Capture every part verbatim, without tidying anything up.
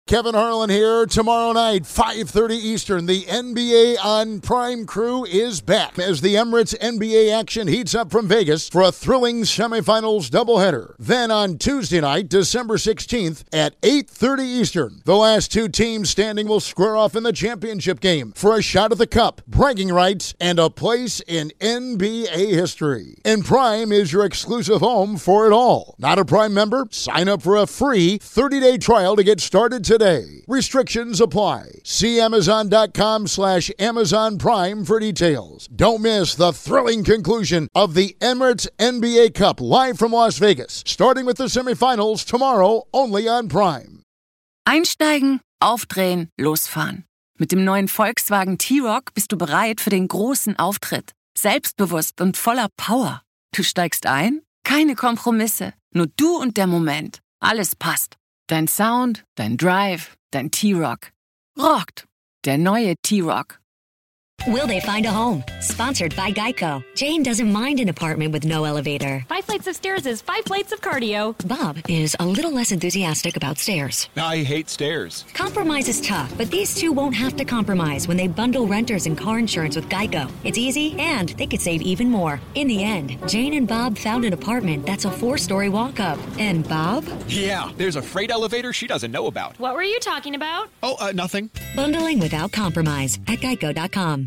Kevin Harlan here. Tomorrow night, five thirty Eastern, the N B A on Prime crew is back as the Emirates N B A action heats up from Vegas for a thrilling semifinals doubleheader. Then on Tuesday night, December sixteenth at eight thirty Eastern, the last two teams standing will square off in the championship game for a shot at the cup, bragging rights, and a place in N B A history. And Prime is your exclusive home for it all. Not a Prime member? Sign up for a free thirty-day trial to get started today. Restrictions apply. See Amazon.com slash Amazon Prime for details. Don't miss the thrilling conclusion of the Emirates N B A Cup live from Las Vegas, starting with the semifinals tomorrow only on Prime. Einsteigen, aufdrehen, losfahren. Mit dem neuen Volkswagen T-Roc bist du bereit für den großen Auftritt. Selbstbewusst und voller Power. Du steigst ein? Keine Kompromisse. Nur du und der Moment. Alles passt. Dein Sound, dein Drive, dein T-Roc. Rockt. Der neue T-Roc. Will they find a home? Sponsored by Geico. Jane doesn't mind an apartment with no elevator. Five flights of stairs is five flights of cardio. Bob is a little less enthusiastic about stairs. I hate stairs. Compromise is tough, but these two won't have to compromise when they bundle renters and car insurance with Geico. It's easy, and they could save even more. In the end, Jane and Bob found an apartment that's a four-story walk-up. And Bob? Yeah, there's a freight elevator she doesn't know about. What were you talking about? Oh, uh, nothing. Bundling without compromise at geico dot com.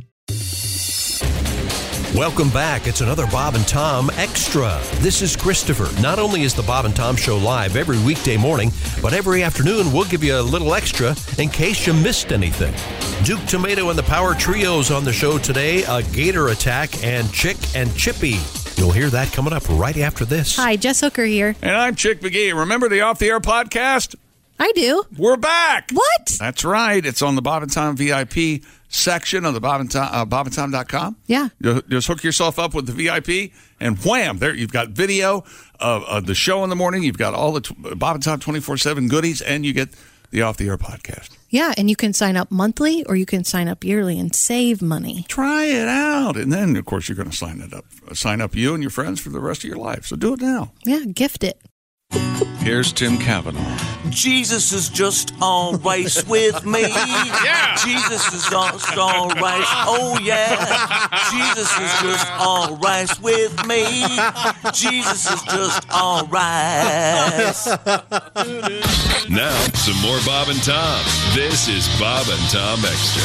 Welcome back. It's another Bob and Tom Extra. This is Christopher. Not only is the Bob and Tom Show live every weekday morning, but every afternoon we'll give you a little extra in case you missed anything. Duke Tomato and the Power Trios on the show today, a Gator Attack, and Chick and Chippy. You'll hear that coming up right after this. Hi, Jess Hooker here. And I'm Chick McGee. Remember the Off the Air podcast? I do. We're back. What? That's right. It's on the Bob and Tom V I P section of the Bob and Tom, uh, bob and tom dot com. Yeah. You just hook yourself up with the V I P, and wham, there you've got video of, of the show in the morning. You've got all the t- Bob and Tom twenty-four seven goodies, and you get the Off the Air podcast. Yeah, and you can sign up monthly or you can sign up yearly and save money. Try it out, and then of course you're going to sign it up, sign up you and your friends for the rest of your life. So do it now. Yeah, gift it. Here's Tim Cavanaugh. Jesus is just all right with me. Yeah. Jesus is just all right. Oh, yeah. Jesus is just all right with me. Jesus is just all right. Now, some more Bob and Tom. This is Bob and Tom Extra.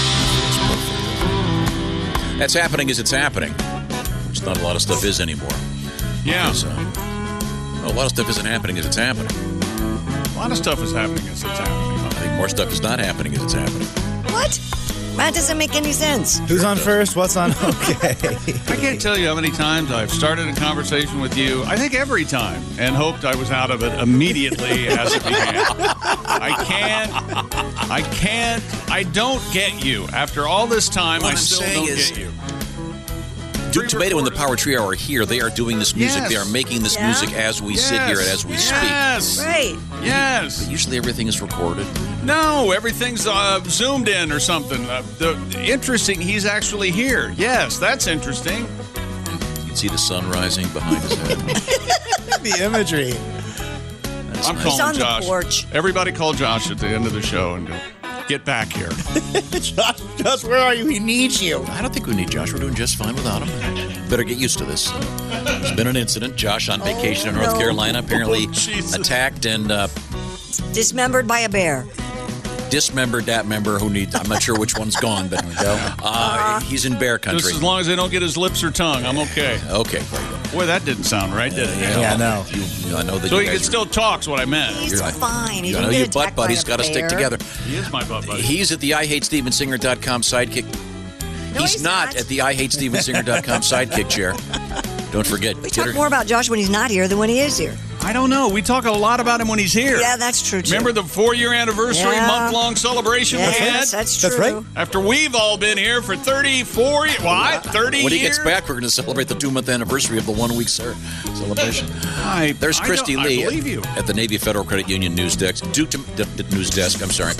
That's happening as it's happening. There's not a lot of stuff is anymore. Yeah. Because, uh, a lot of stuff isn't happening as it's happening. A lot of stuff is happening as it's happening. I think more stuff is not happening as it's happening. What? That doesn't make any sense. Who's on first? What's on? Okay. I can't tell you how many times I've started a conversation with you, I think every time, and hoped I was out of it immediately as it began. I can't, I can't, I don't get you. After all this time, What I I'm still saying don't is- get you. Duke Tomato and the Power Trio are here. They are doing this music. Yes. They are making this Yeah. music as we sit here and as we Yes. speak. Right. Yes. But usually everything is recorded. No, everything's uh, zoomed in or something. Uh, the, interesting, he's actually here. Yes, that's interesting. You can see the sun rising behind his head. The imagery. That's I'm nice. calling on the Josh. porch. Everybody call Josh at the end of the show and go, get back here. Josh, Josh, where are you? He needs you. I don't think we need Josh. We're doing just fine without him. Better get used to this. There's been an incident. Josh on vacation in North no. Carolina apparently Oh, Jesus. attacked and uh, Dismembered by a bear. dismembered that member who needs. I'm not sure which one's gone, but uh, he's in bear country. Just as long as they don't get his lips or tongue, I'm okay. Okay, very good. Boy, that didn't sound right, did it? Yeah, no. You, I know that So you he guys can still talk's what I meant. He's You're right. fine. He You didn't know, get you attacked butt by buddies a got to stick bear. together. He is my butt buddy. He's at the I hate Steven Singer dot com sidekick. No, he's, he's not, not. at the I hate Steven Singer dot com sidekick chair. Don't forget. We talk more about Josh when he's not here than when he is here. I don't know. We talk a lot about him when he's here. Yeah, that's true, too. Remember the four-year anniversary Yeah. month-long celebration we had? Yes, that's That's true. right. After we've all been here for thirty-four years. What? thirty When he years? gets back, we're going to celebrate the two-month anniversary of the one-week sir celebration. I, There's I Christy don't- Lee I believe you. at the Navy Federal Credit Union news desk. Duke to, d- d- news desk. I'm sorry.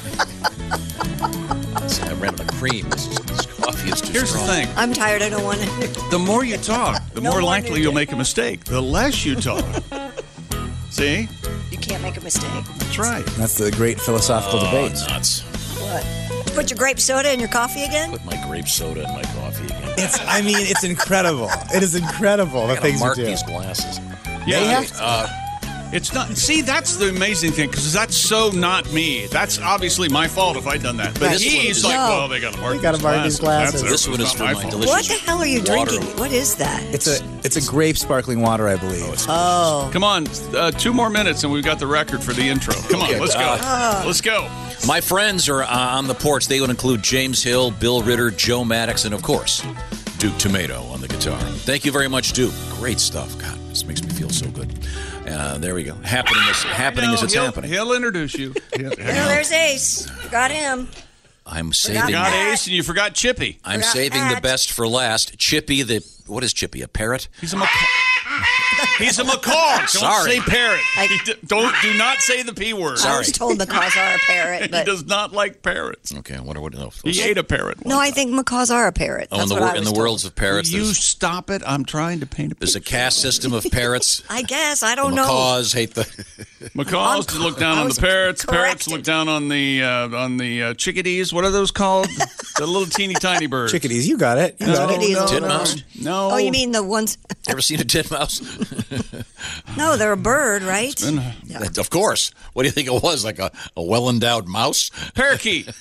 I ran out of cream. This, is, this coffee is too Here's strong. the thing. I'm tired. I don't want to. The more you talk, the No more more likely new you'll day. make a mistake. The less you talk. See? You can't make a mistake. That's right. That's the great philosophical Oh, debate. nuts. What? Put your grape soda in your coffee again? Put my grape soda in my coffee again. It's. I mean, it's incredible. It is incredible the I gotta things you mark do. these glasses. Yeah, They I- have- uh, It's not. See, that's the amazing thing, because that's so not me. That's obviously my fault if I'd done that. But This one he's is- like, No. well, they got to mark They gotta these mark these glasses. glasses. That's This their- one is it's for not my fault. delicious What the hell are you water. drinking? What is that? It's a. It's a grape sparkling water, I believe. Oh. Come on, uh, two more minutes and we've got the record for the intro. Come on, Okay, let's go. uh, let's go. My friends are uh, on the porch. They would include James Hill, Bill Ritter, Joe Maddox, and of course, Duke Tomato on the guitar. Thank you very much, Duke. Great stuff. God, this makes me feel so good. Uh, there we go. Happening is happening as it's he'll, happening. He'll introduce you. He'll- Oh, there's Ace. Got him. I'm Forgot saving. got that. Ace and you forgot Chippy. I'm Forgot saving the that. best for last. Chippy, the what is Chippy? A parrot? He's a macaw. He's a macaw. Don't Sorry. say parrot. I- He d- don't do not say the p word. I was told macaws are a parrot, He but does not like parrots. Okay, I wonder what. No, He ate a parrot. no, I think macaws are a parrot. oh, That's in the what wor- I in was the told. worlds of parrots, You there's, stop it. I'm trying to paint a there's a picture. caste system of parrots. I guess I The don't know. macaws hate the. Macaws I'm- look down I on the was parrots. Parrots corrected. look down on the uh, on the uh, chickadees. What are those called? The little teeny tiny birds. Chickadees, you got it. You No, got it. Chickadees no, are Tin no, mouse? no. Oh, you mean the ones? Ever seen a titmouse? No, they're a bird, right? That- Of course. What do you think it was? Like a, a well endowed mouse? parakeet?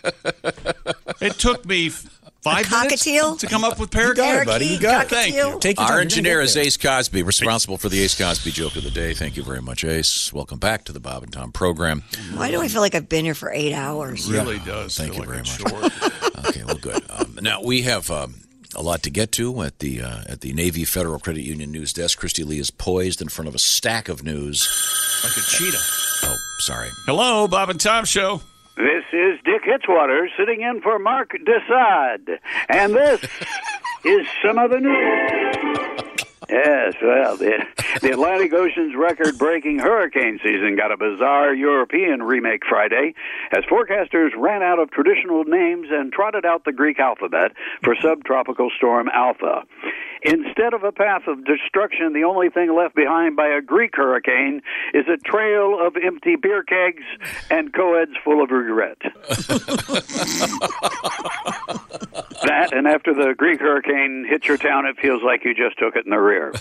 It took me f- five minutes cockatiel? to come up with You parakeet. got it, buddy. You got it. Thank you. Take your time. Our You're engineer gonna is get Ace Cosby, responsible for the Ace Cosby joke of the day. Thank you very much, Ace. Welcome back to the Bob and Tom program. Why do I feel like I've been here for eight hours? It really does. Thank feel you like very it's much. short. Okay, well, good. Um, now we have um, a lot to get to at the uh, at the Navy Federal Credit Union news desk. Christy Lee is poised in front of a stack of news. Like a cheetah. Oh, sorry. Hello, Bob and Tom Show. This is Dick Hitzwater sitting in for Mark Desad. And this is some of the news. Yes, well, the, the Atlantic Ocean's record-breaking hurricane season got a bizarre European remake Friday as forecasters ran out of traditional names and trotted out the Greek alphabet for subtropical storm Alpha. Instead of a path of destruction, the only thing left behind by a Greek hurricane is a trail of empty beer kegs and co-eds full of regret. That, and after the Greek hurricane hits your town, it feels like you just took it in the rear.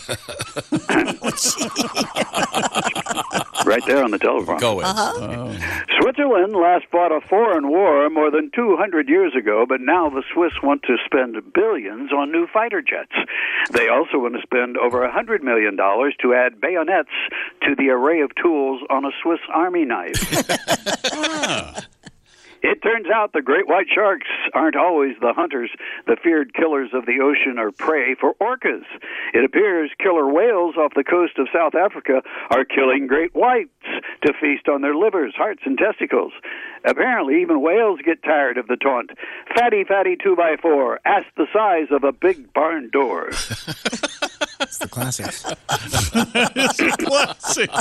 Right there on the telephone. Co-eds. Uh-huh. Switzerland last fought a foreign war more than two hundred years ago, but now the Swiss want to spend billions on new fighter jets. They also want to spend over one hundred million dollars to add bayonets to the array of tools on a Swiss Army knife. Ah. It turns out the great white sharks aren't always the hunters, the feared killers of the ocean or prey for orcas. It appears killer whales off the coast of South Africa are killing great whites to feast on their livers, hearts, and testicles. Apparently, even whales get tired of the taunt. Fatty, fatty, two by four. Ask the size of a big barn door. It's the classics. It's classic.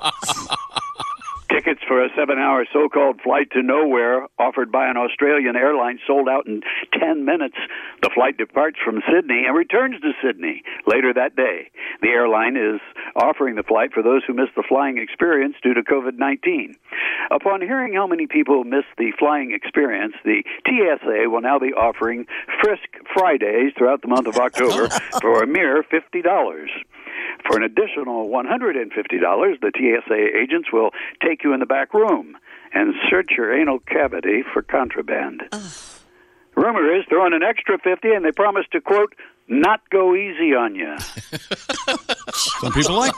Tickets for a seven-hour so-called flight to nowhere offered by an Australian airline sold out in ten minutes. The flight departs from Sydney and returns to Sydney later that day. The airline is offering the flight for those who missed the flying experience due to covid nineteen. Upon hearing how many people missed the flying experience, the T S A will now be offering Frisk Fridays throughout the month of October for a mere fifty dollars. For an additional one hundred fifty dollars, the T S A agents will take you in the back room and search your anal cavity for contraband. Rumor is throw in an extra fifty and they promise to, quote, not go easy on you. Some people like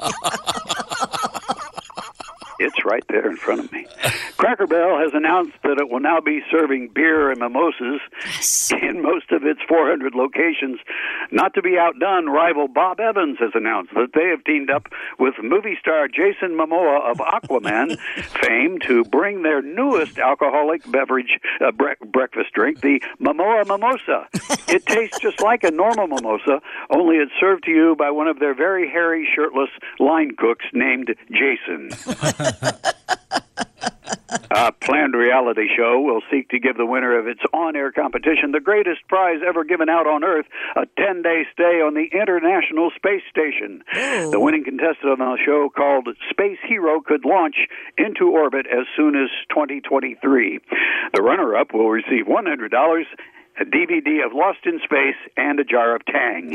that. It's right there in front of me. Cracker Barrel has announced that it will now be serving beer and mimosas in most of its four hundred locations. Not to be outdone, rival Bob Evans has announced that they have teamed up with movie star Jason Momoa of Aquaman fame to bring their newest alcoholic beverage uh, bre- breakfast drink, the Momoa Mimosa. It tastes just like a normal mimosa, only it's served to you by one of their very hairy, shirtless line cooks named Jason. Uh, A planned reality show will seek to give the winner of its on-air competition the greatest prize ever given out on Earth, a ten-day stay on the International Space Station. Ooh. The winning contestant on the show, called Space Hero, could launch into orbit as soon as twenty twenty-three. The runner-up will receive one hundred dollars, a D V D of Lost in Space, and a jar of Tang.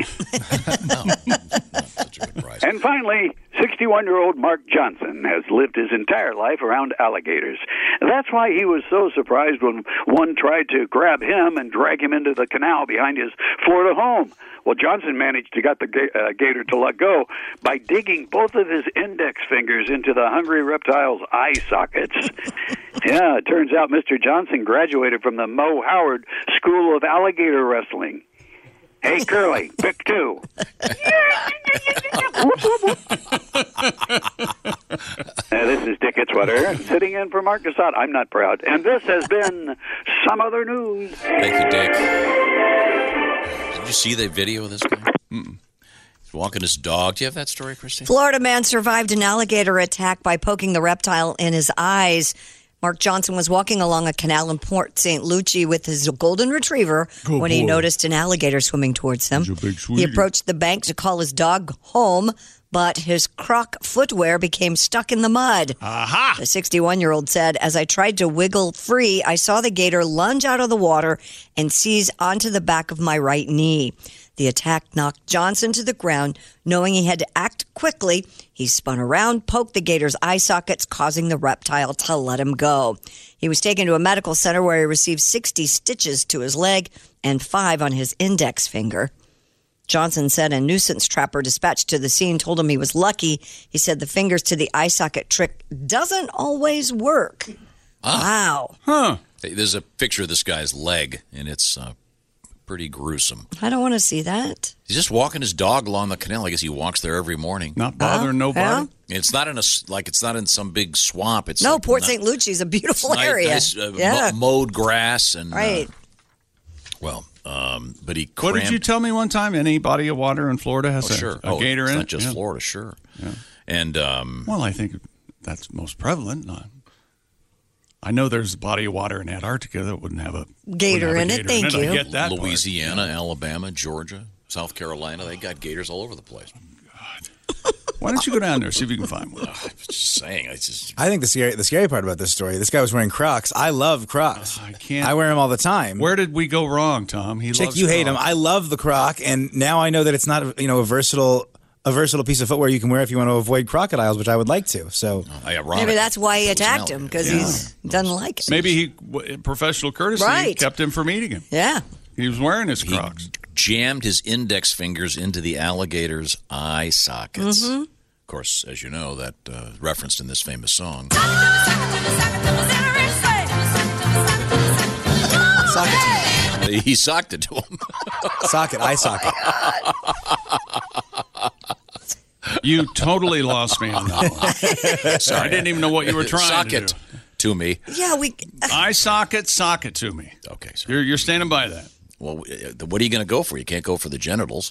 And finally, sixty-one-year-old Mark Johnson has lived his entire life around alligators. That's why he was so surprised when one tried to grab him and drag him into the canal behind his Florida home. Well, Johnson managed to get the ga- uh, gator to let go by digging both of his index fingers into the hungry reptile's eye sockets. Yeah, it turns out Mister Johnson graduated from the Mo Howard School of Alligator Wrestling. Hey, Curly, pick two. Uh, this is Dick Itzwater, sitting in for Mark Cassatt. I'm not proud. And this has been Some Other News. Thank you, Dick. Did you see the video of this guy? Mm-mm. He's walking his dog. Do you have that story, Christine? Florida man survived an alligator attack by poking the reptile in his eyes. Mark Johnson was walking along a canal in Port Saint Lucie with his golden retriever Good when he boy. noticed an alligator swimming towards him. He's a big He sweetie. approached the bank to call his dog home, but his Croc footwear became stuck in the mud. Aha! The sixty-one-year-old said, "As I tried to wiggle free, I saw the gator lunge out of the water and seize onto the back of my right knee. The attack knocked Johnson to the ground. Knowing he had to act quickly, he spun around, poked the gator's eye sockets, causing the reptile to let him go. He was taken to a medical center where he received sixty stitches to his leg and five on his index finger." Johnson said a nuisance trapper dispatched to the scene told him he was lucky. He said the fingers to the eye socket trick doesn't always work. Wow. Huh. There's a picture of this guy's leg, and it's uh, pretty gruesome. I don't want to see that. He's just walking his dog along the canal. I guess he walks there every morning. Not bothering Oh, nobody. yeah. It's not in a s- like it's not in some big swamp. It's No, like Port not- Saint Lucie is a beautiful nice- area. nice, uh, yeah. mo- mowed grass and Right. Uh, well, um, but he. What did crammed- you tell me one time? Any body of water in Florida has Oh, a, sure. a oh, gator it's in not it? just Yeah. Florida, sure. Yeah. And um, Well, I think that's most prevalent. Not- I know there's a body of water in Antarctica that wouldn't have a Gator wouldn't in have a it, gator thank I you. get that part. Louisiana, Alabama, Georgia, South Carolina, they got gators all over the place. Why don't you go down there see if you can find one? Just saying, I just I think the scary the scary part about this story, this guy was wearing Crocs. I love Crocs. I can't. I wear them all the time. Where did we go wrong, Tom? He Chick, loves you hate them. Crocs. I love the Croc, and now I know that it's not you know a versatile a versatile piece of footwear you can wear if you want to avoid crocodiles, which I would like to. So Maybe that's why he attacked him, because Yeah. he doesn't like it. Maybe he, w- professional courtesy, Right. kept him from eating him. Yeah. He was wearing his Crocs. jammed his index fingers into the alligator's eye sockets. Mhm. Of course, as you know, that uh, referenced in this famous song. He socked it to him. Socket, eye socket. You totally lost me on that one. Sorry. I didn't even know what you were trying Sock to it do. to me. Yeah, we. Eye socket, socket to me. Okay, You're, you're standing by that. Well, uh, what are you going to go for? You can't go for the genitals.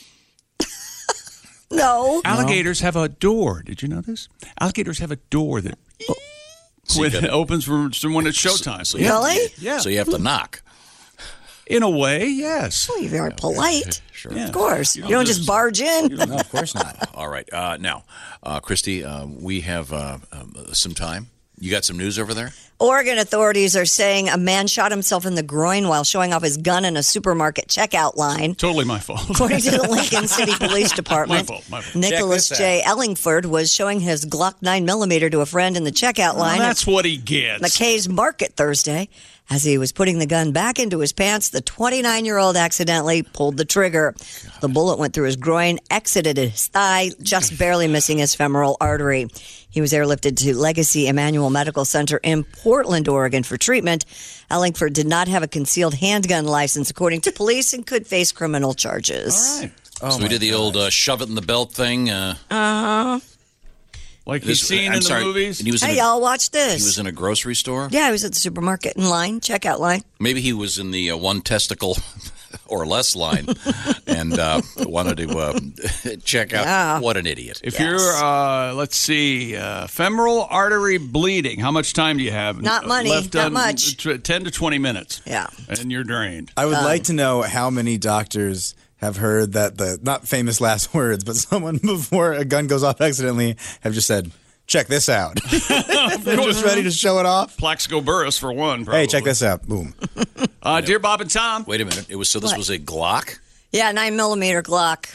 No. Alligators have a door. Did you know this? Alligators have a door that So when you it gotta- opens for, for when it's showtime. So you have to- Really? Yeah. So you have to knock. In a way, yes. Well, you're very polite. Sure. Of course. You don't just barge in. No, of course not. All right. Uh, now, uh, Christy, uh, we have uh, um, some time. You got some news over there? Oregon authorities are saying a man shot himself in the groin while showing off his gun in a supermarket checkout line. Totally my fault. According to the Lincoln City Police Department, My fault, my fault. Nicholas Check this J. Ellingford was showing his Glock nine millimeter to a friend in the checkout line. Well, that's what he gets. McKay's Market Thursday. As he was putting the gun back into his pants, the twenty-nine-year-old accidentally pulled the trigger. The bullet went through his groin, exited his thigh, just barely missing his femoral artery. He was airlifted to Legacy Emmanuel Medical Center in Portland, Oregon for treatment. Ellingford did not have a concealed handgun license, according to police, and could face criminal charges. All right. Oh so we did the old uh, shove it in the belt thing. Uh, Uh-huh. Like this- he's seen I'm in the sorry, movies. And he was in Hey, a, y'all, watch he this. was in a grocery store. Yeah, he was at the supermarket in line, checkout line. Maybe he was in the uh, one testicle or less line, and uh, wanted to uh, check out Yeah. what an idiot. If you're, uh, let's see, uh, femoral artery bleeding, how much time do you have? Not money, Left not on- much. t- ten to twenty minutes. Yeah. And you're drained. I would Um, like to know how many doctors have heard that the not famous last words, but someone before a gun goes off accidentally have just said, "Check this out." They're just ready to show it off. Plaxico Burress for one. Probably. Hey, check this out. Boom. Uh, dear Bob and Tom. Wait a minute. It was so this What? was a Glock. Yeah, nine millimeter Glock.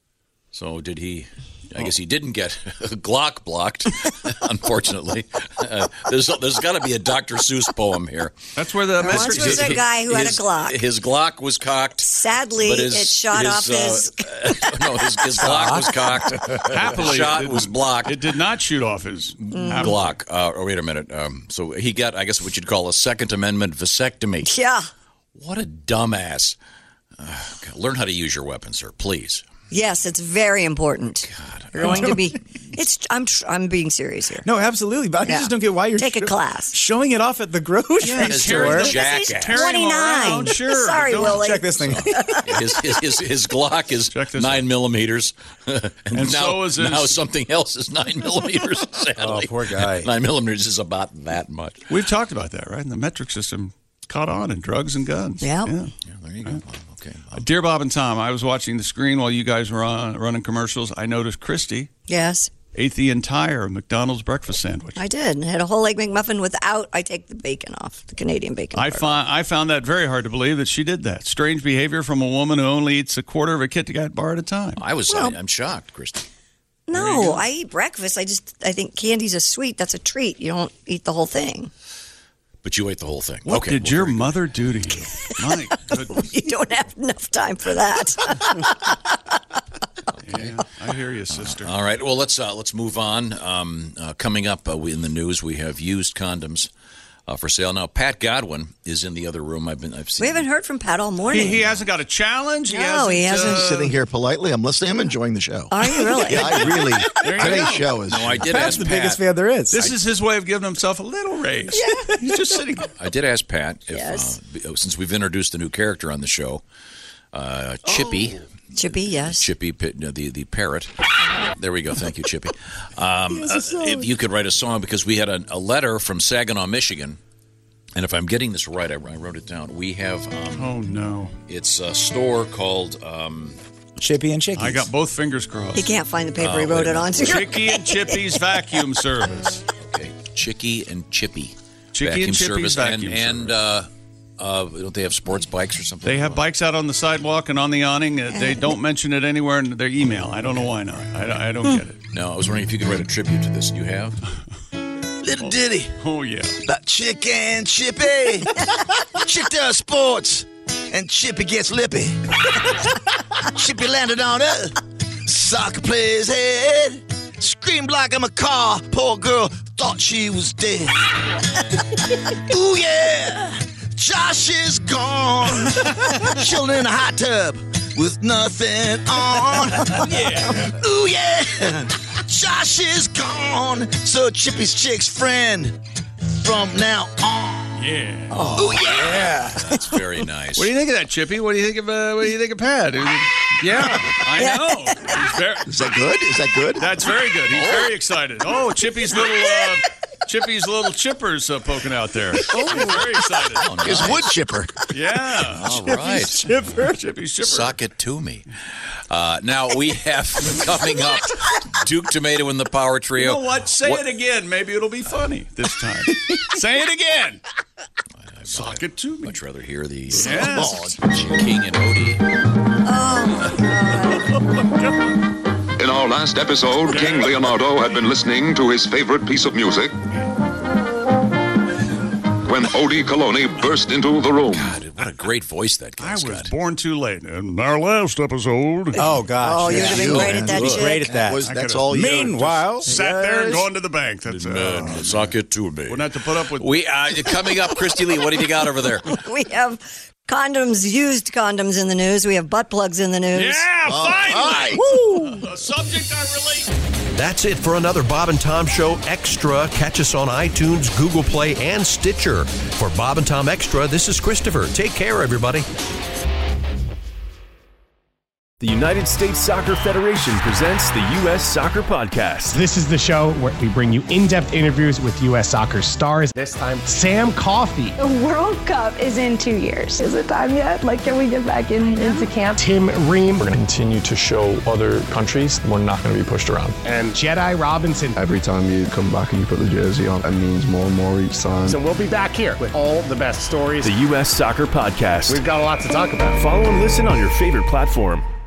So did he? I guess he didn't get Glock blocked, unfortunately. Uh, there's there's got to be a Doctor Seuss poem here. That's where the There once was a guy who had a his, Glock. His Glock was cocked. Sadly, but his, it shot his, off uh, his. no, his, his Glock was cocked. Happily, shot it was blocked. It did not shoot off his Glock. Uh, oh, wait a minute. Um, so he got, I guess, what you'd call a Second Amendment vasectomy. Yeah. What a dumbass. Uh, learn how to use your weapon, sir, please. Yes, it's very important. You're going to be. It's. I'm. tr- I'm being serious here. No, absolutely. But I Yeah. just don't get why you're Take a sho- class. showing it off at the grocery Yeah, it's store. very Because jackass. he's twenty-nine. Sorry, Don't Willie. check this thing. His, his, his, his Glock is this nine millimeters, and, And now, so is his- now something else is nine millimeters. Sadly, Oh, poor guy. Nine millimeters is about that much. We've talked about that, right? And the metric system caught on in drugs and guns. Yeah. Yeah. Yeah, there you go. Okay. Uh, Dear Bob and Tom, I was watching the screen while you guys were on, running commercials. I noticed Christy Yes, ate the entire McDonald's breakfast sandwich. I did. I had a whole egg McMuffin without. I take the bacon off, the Canadian bacon. I part. found I found that very hard to believe that she did that. Strange behavior from a woman who only eats a quarter of a Kit Kat bar at a time. I was. Well- I, I'm shocked, Christy. No, I eat breakfast. I just. I think candy's a sweet. That's a treat. You don't eat the whole thing. But you ate the whole thing. What okay. did well, your very good. mother do to you? My goodness. You don't have enough time for that. Yeah, I hear you, sister. All right. Well, let's uh, let's move on. Um, uh, coming up uh, we- in the news, we have used condoms uh, for sale. Now, Pat Godwin is in the other room. I've been. I've seen. We haven't heard from Pat all morning. He, he hasn't got a challenge. He No, hasn't, he hasn't. uh, Sitting here politely, I'm listening. I'm enjoying the show. Are you really? Yeah, I really. There you Today's go. show is. No, I did Pat's ask the Pat. biggest fan there is. This is his way of giving himself a little raise. Yeah. He's just sitting. I did ask Pat if, Yes. uh, since we've introduced a new character on the show, uh, Chippy. Chippy, yes. Chippy, the the parrot. There we go. Thank you, Chippy. Um, uh, if you could write a song, because we had a, a letter from Saginaw, Michigan, and if I'm getting this right, I, I wrote it down. We have. Um, Oh no! It's a store called um, Chippy and Chicky. I got both fingers crossed. He can't find the paper Oh, he wait wrote a it minute. onto. Chicky and Chippy's vacuum service. okay, Chicky and Chippy. Chicky vacuum and Chippy's service, vacuum and, and uh, uh, don't they have sports bikes or something? They have bikes out on the sidewalk and on the awning. Uh, They don't mention it anywhere in their email. I don't know why not. I, I don't get it. No, I was wondering if you could write a tribute to this. You have? Little ditty. Oh yeah. About Chick and Chippy. Chick does sports, and Chippy gets lippy. Chippy landed on Earth. Soccer player's head. Screamed like I'm a car. Poor girl thought she was dead. Ooh yeah, Josh is gone. Chilling in a hot tub with nothing on. Yeah. Ooh yeah, Josh is gone. So Chippy's chick's friend from now on. Yeah. Oh, Ooh yeah. That's very nice. What do you think of that, Chippy? What do you think of uh, What do you think of Pat? Yeah, I know. He's very, Is that good? Is that good? that's very good. He's very excited. Oh, Chippy's little uh, Chippy's little chippers uh, poking out there. Oh, he's very excited. Oh, nice. His wood chipper. Yeah. All right. Chipper. Chippy's chipper. Suck it to me. Uh, now we have coming up Duke Tomato and the Power Trio. You know what? Say What- it again. Maybe it'll be funny this time. Say it again. Suck it to me. Much rather hear the Yes. oh, King and Odie. In our last episode, King Leonardo had been listening to his favorite piece of music when Odie Coloni burst into the room. God, what a great voice that I guy's was got. born too late. In our last episode, Oh gosh. Oh, you'd have been Yeah. great at that You'd be shit. great at that. Was, I that's could've- all you. Meanwhile, sat there and yes. gone to the bank. That's uh, Man, suck it to me. wouldn't have to put up with. We uh, coming up, Christy Lee. What do you got over there? We have condoms, used condoms in the news. We have butt plugs in the news. Yeah, finally. Woo! A subject I relate. That's it for another Bob and Tom Show Extra. Catch us on iTunes, Google Play, and Stitcher. For Bob and Tom Extra, this is Christopher. Take care, everybody. The United States Soccer Federation presents the U S Soccer Podcast. This is the show where we bring you in-depth interviews with U S soccer stars. This time, Sam Coffey. The World Cup is in two years. Is it time yet? Like, can we get back in, into camp? Tim Ream. We're going to continue to show other countries we're not going to be pushed around. And Jedi Robinson. Every time you come back and you put the jersey on, it means more and more each time. So we'll be back here with all the best stories. The U S Soccer Podcast. We've got a lot to talk about. Follow and listen on your favorite platform.